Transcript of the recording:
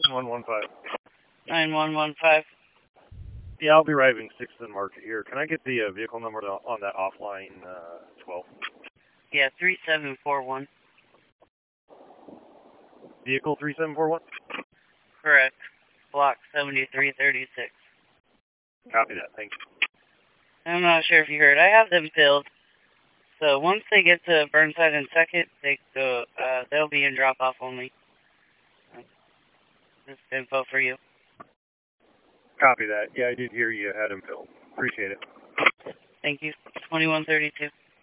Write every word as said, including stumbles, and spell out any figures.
nine one one five. nine one one five. Yeah, I'll be arriving sixth and Market here. Can I get the uh, vehicle number on that offline uh, twelve? Yeah, three seven four one. Vehicle three seven four one? Correct. Block seventy-three thirty-six. Copy that. Thank you. I'm not sure if you heard. I have them filled. So once they get to Burnside and Second, they go, uh, they'll be in drop-off only. This is info for you. Copy that. Yeah, I did hear you had them filled. Appreciate it. Thank you. twenty-one thirty-two.